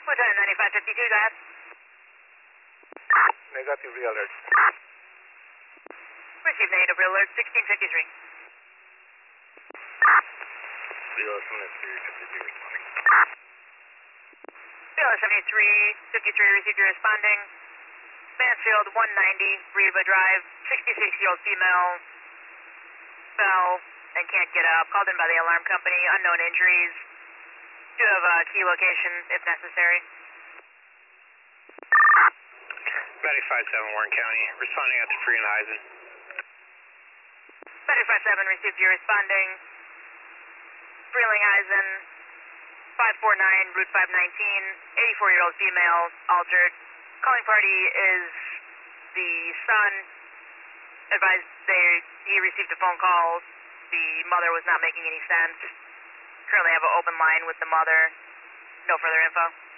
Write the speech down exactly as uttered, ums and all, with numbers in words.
Lieutenant ninety-five fifty-two, go ahead. Negative re-alert. Received negative alert, sixteen fifty-three. Zero seventy-three fifty-three responding. Zero seventy-three fifty-three received your responding. Mansfield one ninety, Reba Drive, sixty-six-year-old female, fell and can't get up. Called in by the alarm company, unknown injuries. Do have a key location if necessary. ninety-five seven Warren County, responding out to Free and Eisen. ninety-five seven received your responding. Freeling Eisen, five four nine, Route five nineteen, eighty-four-year-old female, altered. Calling party is the son. Advised they he received a phone call. The mother was not making any sense. Currently have an open line with the mother. No further info.